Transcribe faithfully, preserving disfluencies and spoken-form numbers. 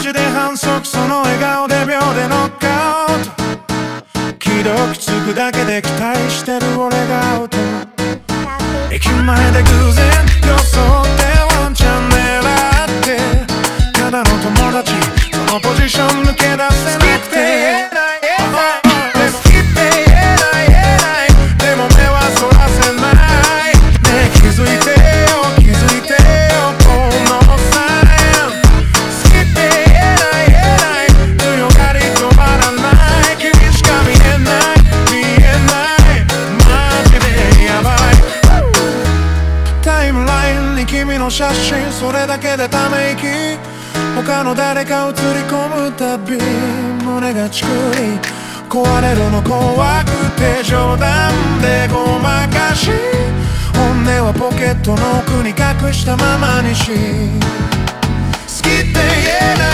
じで反則、その笑顔で秒でノックアウト。既読つくだけで期待してる俺がアウト。駅前で偶然装ってワンチャン狙って、ただの友達、そのポジション抜け出せなくて、好きって言えない言えない、でも目はそらせない。ねえ気づいてよ気づいてよこのサイン。好きって言えない言えない、強がり止まらない。君しか見えない見えない、マジでやばい。タイムラインに君の写真、それだけでため息。他の誰か映り込むたび胸がチクリ、壊れるの怖くて冗談でごまかし、本音はポケットの奥に隠したままにし、好きって言えない